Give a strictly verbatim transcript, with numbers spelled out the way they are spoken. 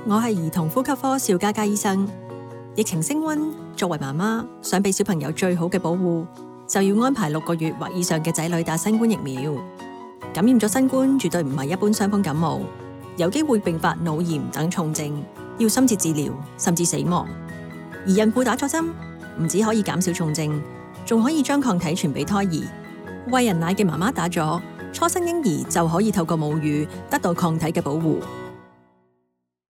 我係兒童呼吸科邵嘉嘉醫生。疫情升溫，作為媽媽想俾小朋友最好嘅保護，就要安排六個月或以上嘅仔女打新冠疫苗。感染咗新冠絕對唔係一般傷風感冒，有機會併發腦炎等重症，要深切治療甚至死亡。而孕婦打咗針，唔止可以減少重症，仲可以將抗體傳俾胎兒。餵人奶嘅媽媽打咗，初生嬰兒就可以透過母乳得到抗體嘅保護。